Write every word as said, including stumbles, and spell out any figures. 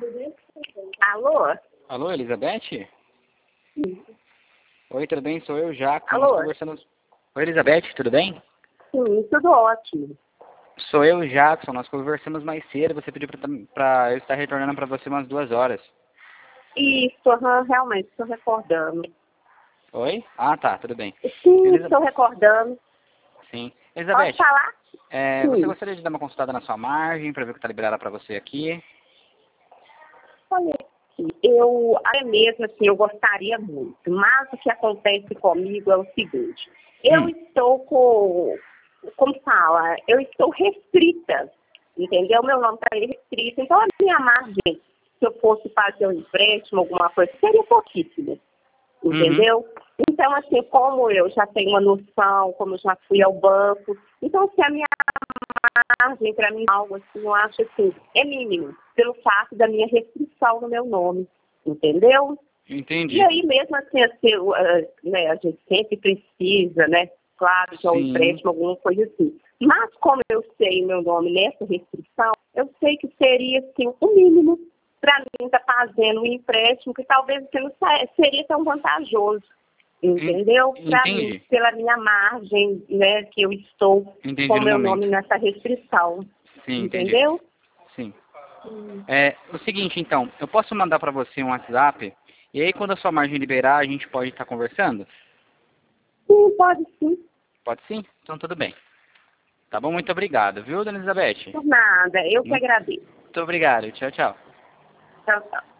Alô? Alô, Elizabeth? Sim. Oi, tudo bem? Sou eu, Jackson. Alô? Nós conversamos... Oi, Elizabeth, tudo bem? Sim, tudo ótimo. Sou eu, Jackson. Nós conversamos mais cedo. Você pediu para eu estar retornando para você umas duas horas. Isso, aham, realmente, estou recordando. Oi? Ah, tá, tudo bem. Sim, Elisa... estou recordando. Sim. Pode Elizabeth, falar? é, você Sim. gostaria de dar uma consultada na sua margem para ver o que está liberado para você aqui? Olha aqui, eu, até mesmo assim, eu gostaria muito, mas o que acontece comigo é o seguinte, eu Hum. estou com, como fala, eu estou restrita, entendeu? Meu nome está restrito, então a minha margem, se eu fosse fazer um empréstimo, alguma coisa, seria pouquíssima, Uhum. entendeu? Então, assim, como eu já tenho uma noção, como eu já fui ao banco, então, se a minha margem para mim, algo assim, eu acho assim, é mínimo, pelo fato da minha restrição no meu nome, entendeu? E Entendi. aí mesmo assim, assim uh, né, a gente sempre precisa, né, claro, de um Sim. empréstimo, alguma coisa assim. Mas como eu sei meu nome nessa restrição, eu sei que seria assim, o mínimo para mim estar tá fazendo um empréstimo que talvez assim, não seria tão vantajoso. Entendeu? Para mim, Entendi. pela minha margem, né, que eu estou com Entendi o no meu momento. nome nessa restrição. Sim, entendi. Entendeu? Sim. Hum. É o seguinte, então, eu posso mandar para você um WhatsApp, e aí quando a sua margem liberar, a gente pode estar conversando? Sim, pode sim. Pode sim? Então tudo bem. Tá bom? Muito obrigado, viu, dona Elizabeth? Por nada. Eu que Muito agradeço. obrigado. Tchau, tchau. Tchau, tchau.